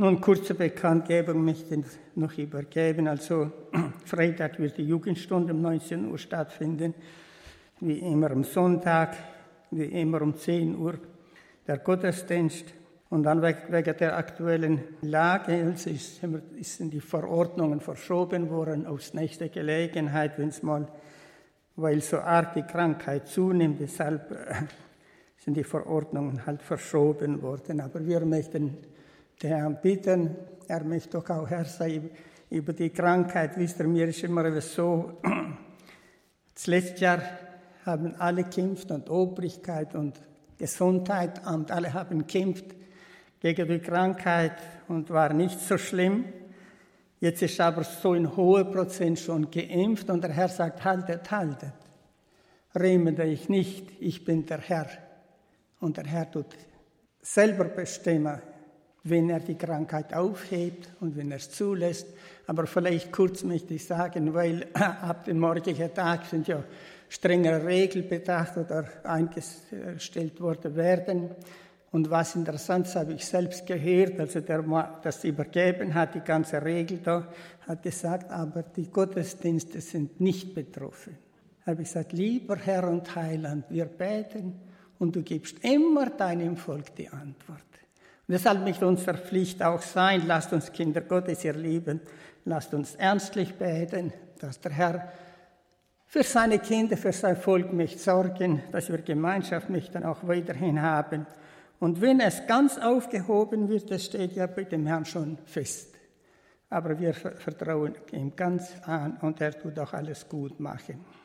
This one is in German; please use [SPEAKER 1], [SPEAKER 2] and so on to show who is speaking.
[SPEAKER 1] Nun kurze Bekanntgebung möchte ich noch übergeben. Also Freitag wird die Jugendstunde um 19 Uhr stattfinden, wie immer am Sonntag, wie immer um 10 Uhr der Gottesdienst. Und dann wegen der aktuellen Lage sind die Verordnungen verschoben worden aufs nächste Gelegenheit, weil so arg die Krankheit zunimmt. Deshalb sind die Verordnungen halt verschoben worden. Aber wir möchten den Herrn bitten, er möchte doch auch Herr sein über die Krankheit. Wisst ihr, mir ist immer so, das letzte Jahr haben alle gekämpft und Obrigkeit und Gesundheitsamt, alle haben gekämpft gegen die Krankheit und war nicht so schlimm. Jetzt ist aber so ein hoher Prozent schon geimpft und der Herr sagt, haltet. Rühmet euch nicht, ich bin der Herr. Und der Herr tut selber bestimmen, wenn er die Krankheit aufhebt und wenn er es zulässt. Aber vielleicht kurz möchte ich sagen, weil ab dem morgigen Tag sind ja strengere Regeln bedacht oder eingestellt worden werden. Und was interessant ist, habe ich selbst gehört, also der das übergeben hat, die ganze Regel da, hat gesagt, aber die Gottesdienste sind nicht betroffen. Habe ich gesagt, lieber Herr und Heiland, wir beten und du gibst immer deinem Volk die Antwort. Und deshalb möchte unsere Pflicht auch sein, lasst uns Kinder Gottes ihr lieben, lasst uns ernstlich beten, dass der Herr für seine Kinder, für sein Volk möchte sorgen, dass wir Gemeinschaft möchten auch weiterhin haben. Und wenn es ganz aufgehoben wird, das steht ja bei dem Herrn schon fest. Aber wir vertrauen ihm ganz an und er tut auch alles gut machen.